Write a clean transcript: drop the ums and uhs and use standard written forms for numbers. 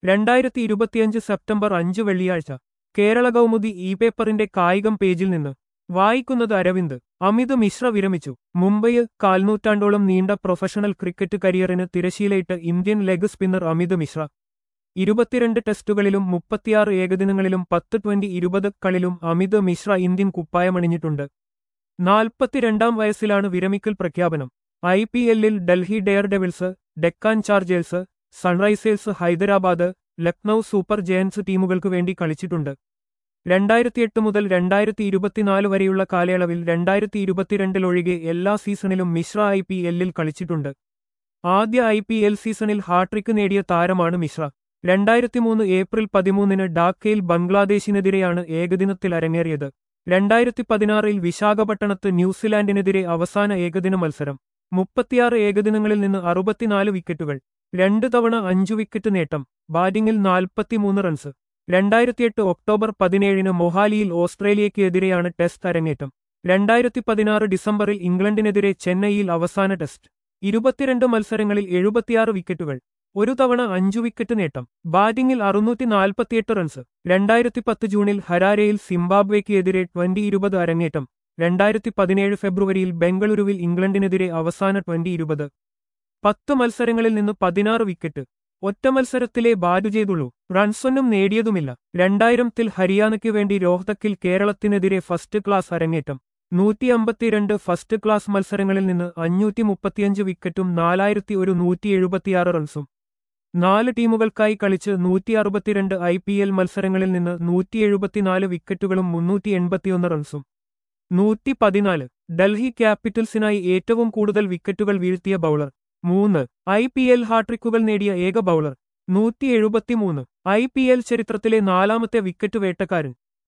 2025 September 5 വെള്ളിയാഴ്ച Kerala Kaumudi E പേപ്പറിന്റെ കായികം പേജിൽ നിന്ന് വായിക്കുന്നത് അരവിന്ദ്. അമിത് മിശ്ര വിരമിച്ചു. മുംബൈയിൽ കാൽനൂറ്റാണ്ടോളം നീണ്ട പ്രൊഫഷണൽ ക്രിക്കറ്റ് കരിയറിന് തിരശീലയിട്ട് Indian leg spinner Amit Mishra. 22 ടെസ്റ്റുകളിലും 36 ഏകദിനങ്ങളിലും 10 20 കളിലും അമിത് മിശ്ര ഇന്ത്യൻ കുപ്പായമണിഞ്ഞിട്ടുണ്ട്. 42-ാം വയസ്സിലാണ് വിരമിക്കൽ പ്രഖ്യാപനം. IPL-ൽ Delhi Daredevils, Deccan Chargers, Sunrisers Hyderabad, Lucknow Super Giants ടീമുകൾക്കു വേണ്ടി കളിച്ചിട്ടുണ്ട്. 2008 മുതൽ 2024 വരെയുള്ള കാലയളവിൽ 2022-ലൊഴികെ എല്ലാ സീസണിലും മിശ്ര IPL-ൽ കളിച്ചിട്ടുണ്ട്. ആദ്യ IPL സീസണിൽ ഹാട്രിക്ക് നേടിയ താരമാണ് മിശ്ര. 2003 ഏപ്രിൽ 13-ന് ഡാക്കയിൽ ബംഗ്ലാദേശിനെതിരെയാണ് ഏകദിനത്തിൽ അരങ്ങേറിയത്. 2016-ൽ വിശാഖപട്ടണത്ത് ന്യൂസിലാൻഡിനെതിരെ അവസാന ഏകദിന മത്സരം. 36 ഏകദിനങ്ങളിൽ നിന്ന് 64 വിക്കറ്റുകൾ, 2 തവണ 5 വിക്കറ്റ് നേട്ടം, ബാറ്റിംഗിൽ 43 റൺസ്. 2008 ഒക്ടോബർ 17-ന് മൊഹാലിയിൽ ഓസ്ട്രേലിയയ്ക്ക് എതിരെയാണ് ടെസ്റ്റ് അരങ്ങേറ്റം. 2016 ഡിസംബറിൽ ഇംഗ്ലണ്ടിനെതിരെ ചെന്നൈയിൽ അവസാന ടെസ്റ്റ്. 22 മത്സരങ്ങളിൽ 76 വിക്കറ്റുകൾ, 1 തവണ 5 വിക്കറ്റ് നേട്ടം, ബാറ്റിംഗിൽ 648 റൺസ്. 2010 ജൂണിൽ ഹരാരെയിൽ സിംബാബ്വേക്ക് എതിരെ 20-20 അരങ്ങേറ്റം. 2017 ഫെബ്രുവരിയിൽ ബംഗളൂരുവിൽ ഇംഗ്ലണ്ടിനെതിരെ അവസാന 20-20. 10 മത്സരങ്ങളിൽ നിന്ന് 16 വിക്കറ്റ്. ഒറ്റ മത്സരത്തിലേ ബാറ്റു ചെയ്തുള്ളൂ. റൺസൊന്നും നേടിയതുമില്ല. 2000-ൽ ഹരിയാനയ്ക്കു വേണ്ടി രോഹ്തക്കിൽ കേരളത്തിനെതിരെ ഫസ്റ്റ് ക്ലാസ് അരങ്ങേറ്റം. 152 ഫസ്റ്റ് ക്ലാസ് മത്സരങ്ങളിൽ നിന്ന് 535 വിക്കറ്റും 4176 റൺസും. 4 ടീമുകൾക്കായി കളിച്ച് 162 IPL മത്സരങ്ങളിൽ നിന്ന് 174 വിക്കറ്റുകളും 381 റൺസും. 114 ഡൽഹി ക്യാപിറ്റൽസിനായി ഏറ്റവും കൂടുതൽ വിക്കറ്റുകൾ വീഴ്ത്തിയ ബൗളർ. 3 IPL ഹാട്രിക്കുകൾ നേടിയ ഏക ബൗളർ. 173 IPL ചരിത്രത്തിലെ 4ാമത്തെ വിക്കറ്റ് വേട്ടക്കാരൻ.